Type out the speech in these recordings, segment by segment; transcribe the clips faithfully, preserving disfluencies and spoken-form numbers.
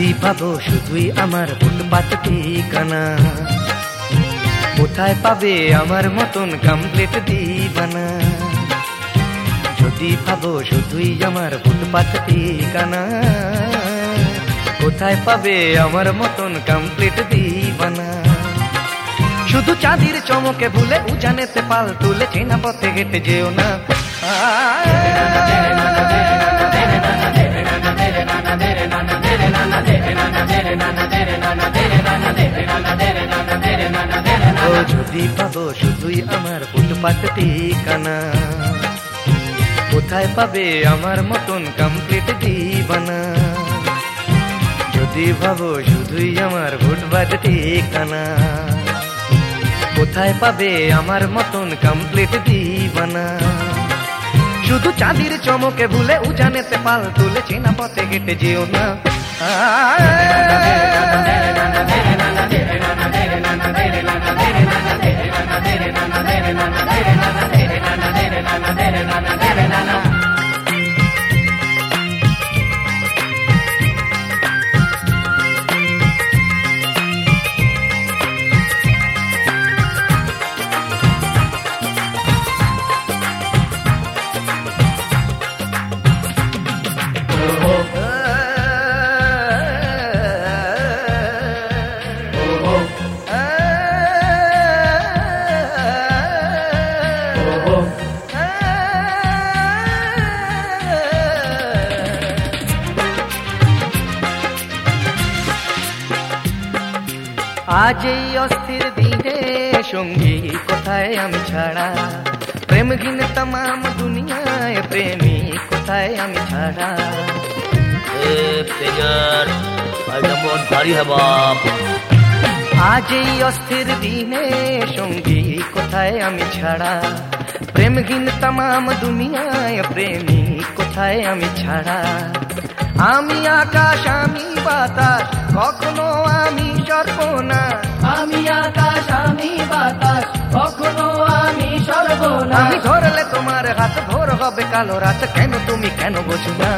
যদি পাবো শুধুই আমার ফুটপাত ঠিকানা, কোথায় পাবে আমার মতন কমপ্লিট দিবানা। যদি পাবো শুধুই আমার ফুটপাত ঠিকানা, কোথায় পাবে আমার মতন কমপ্লিট দিবানা। শুধু চাঁদির চমকে ভুলে উজানেতে পাল তুলে চেনা পথে হেঁটে যেও না। ও যদি পাবো শুধুই আমার ফুটপাত ঠিকানা, কোথায় পাবে আমার মতন কমপ্লিট দিবানা। যদি ভাবো শুধুই আমার ফুটপাত ঠিকানা, কোথায় পাবে আমার মতন কমপ্লিট দিবানা। শুধু চাঁদির চমকে ভুলে উজানেতে পাল তুলে চেনা পথে হেঁটে যেও না। আজ এই অস্থির দিনে সঙ্গী কোথায় আমি ছাড়া, প্রেম ঘিন তমাম দুনিয়ায় প্রেমী কোথায় আমি ছাড়া। আজ এই অস্থির দিনে সঙ্গী কোথায় আমি ছাড়া, প্রেম ঘিন তমাম দুনিয়ায় প্রেমী কোথায় আমি ছাড়া। আমি আকাশ আমি বাতাস কখনো আমি সর্বনা, আমি আকাশ আমি বাতাস কখনো আমি সর্বনা। আমি ধরলে তোমার হাত ভোর হবে কালো রাত, কেন তুমি কেন বোঝো না।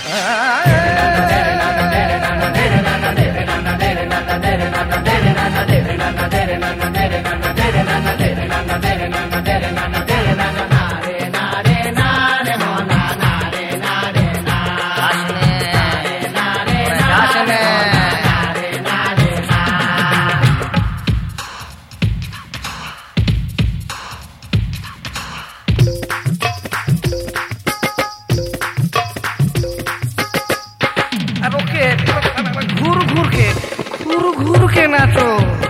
ঘুর ঘুরকে ঘুর ঘুরকে নাচো।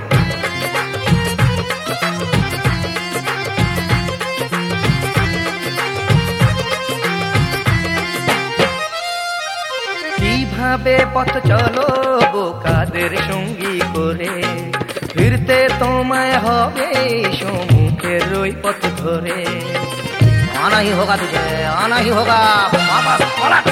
কিভাবে পথ চলো বোকাদের সঙ্গী করে, ফিরতে তোমায় হবে সম্মুখের ওই পথ ধরে। আনা হি হোগা তুঝে আনা হি হোগা বাবা পলট।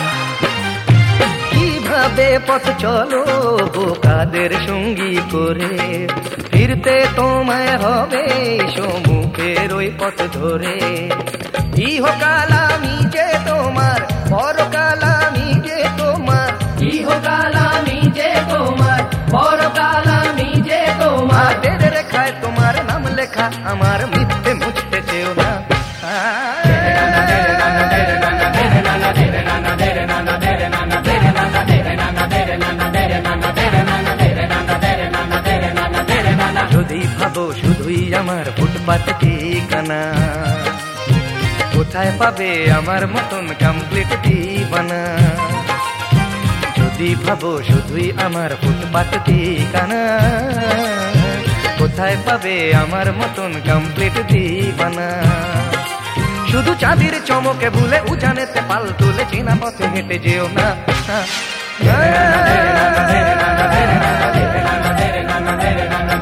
কিভাবে পথ চলো বোকাদের সঙ্গী করে, ফিরতে তোমায় হবে সম্মুখের ওই পথ ধরে। ইহকাল আমি যে তোমার, পরকাল আমি যে তোমার। ইহকাল আমি যে তোমার, পরকাল আমি যে তোমার। হাতের রেখায় তোমার নাম লেখা, আমার মিথ্যে মুছতে চেও না। যদি ভাবো শুধুই আমার ফুটপাত ঠিকানা, কোথায় পাবে আমার মতন কমপ্লিট দিবানা। যদি ভাবো শুধুই আমার ফুটপাত ঠিকানা, কোথায় পাবে আমার মতন কমপ্লিট দিবানা। শুধু চাঁদির চমকে ভুলে উজানেতে পাল তুলে চেনা পথে হেঁটে যেও না।